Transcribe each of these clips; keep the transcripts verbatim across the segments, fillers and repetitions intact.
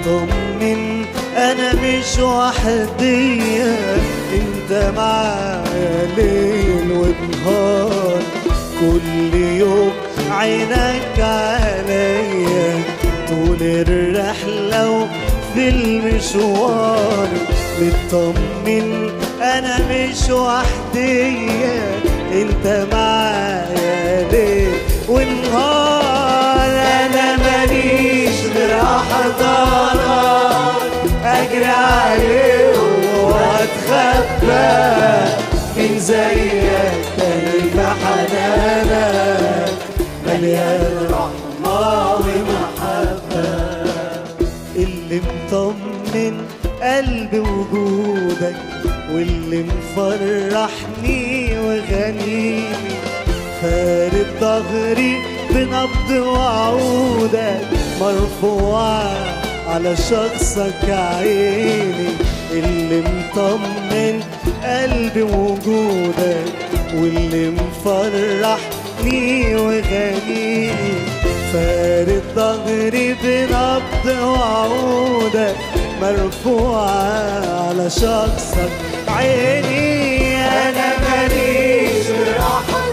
مطمن انا مش وحدية، انت معايا ليل ونهار، كل يوم عينك عليا، طول الرحلة وفي المشوار. مطمن انا مش وحدية، انت معايا ليل ونهار. انا ماليش غير احضانك، اجري عليهم واتخبى، مين زيك تاني بحنانك، مليان رحمة ومحبة. اللي مطمن قلبي وجودك، واللي مفرحني وغنيني، فارد ظهري بنبض وعودك، مرفوعة على شخصك عيني. اللي مطمن قلبي وجودك، واللي مفرحني وغنيني، فارد ظهري بنبض وعودك، مرفوعة على شخصك عيني. أنا ماليش راحة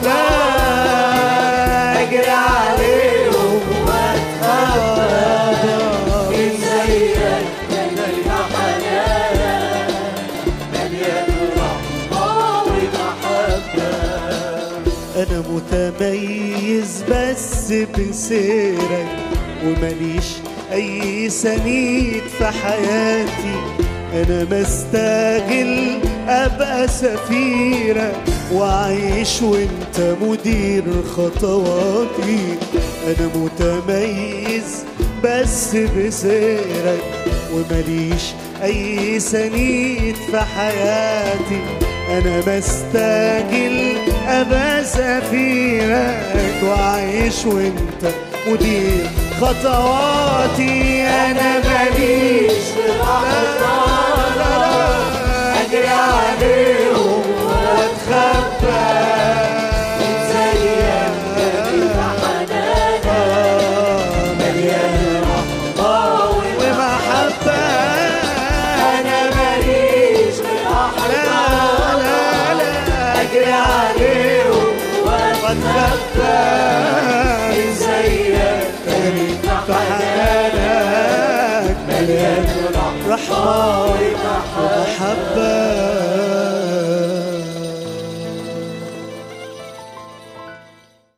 أجري عليهم وأتخبى، مين زيك مليان حنان، مليان رحمة ومحبة. أنا متميز بس بسيرك، ومليش أي سنيد في حياتي، أنا مستاهل أبقى سفيرة وأعيش وأنت مدير خطواتي. أنا متميز بس بسيرك، ومليش أي سنيد في حياتي، أنا مستاهل أبقى سفيرك وأعيش وأنت مدير خطواتي. أنا ماليش غير أجري عليهم وأتخبى، مين زيك جميل حنانك، مليان رحمة ومحبة. أنا ماليش غير أجري عليهم وأتخبى، مين زيك جميل حنانك، مليان رحمة ومحبة.